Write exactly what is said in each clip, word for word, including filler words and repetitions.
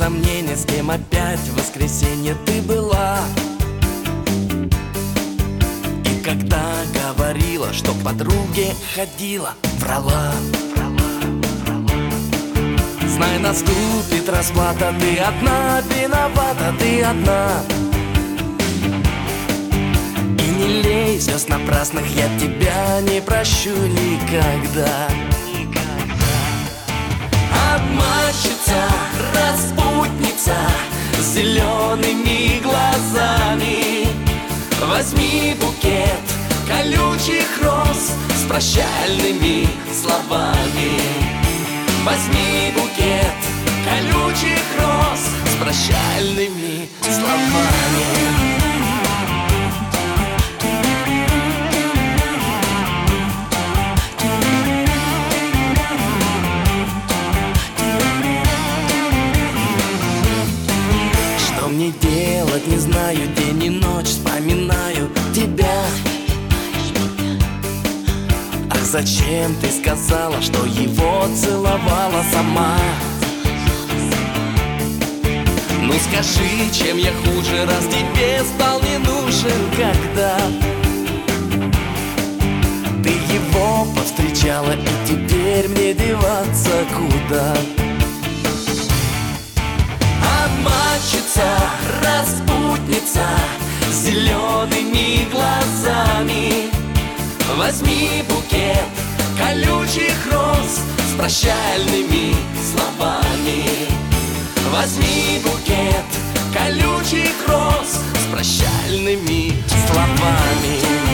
сомнения, с кем опять в воскресенье ты была. И когда говорила, что к подруге ходила, врала. Знай, наступит расплата, ты одна виновата, ты одна. И не лей звезд напрасных, я тебя не прощу никогда. Обманщица, распутница с зелеными глазами, возьми букет колючих роз с прощальными словами. Возьми букет колючих роз с прощальными словами. Что мне делать, не знаю, день и ночь вспоминаю тебя. Ах, зачем ты сказала, что его целовала сама? Ну скажи, чем я хуже, раз тебе стал не нужен, когда ты его повстречала, и теперь мне деваться куда? Обманщица, распутница с зелеными глазами, возьми букет колючих роз с прощальными словами. Возьми букет колючих роз с прощальными словами.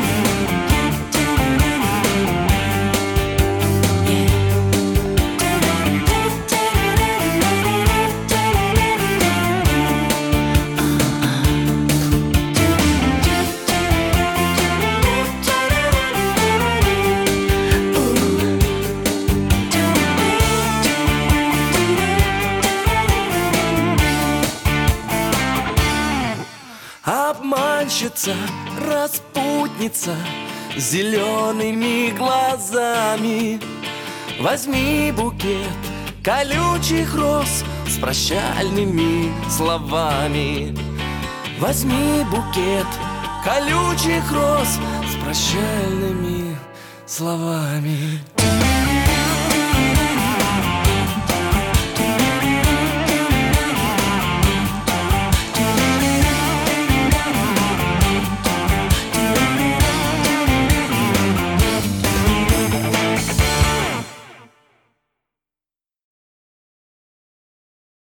Обманщица, распутница с зелеными глазами, возьми букет колючих роз с прощальными словами. Возьми букет колючих роз с прощальными словами.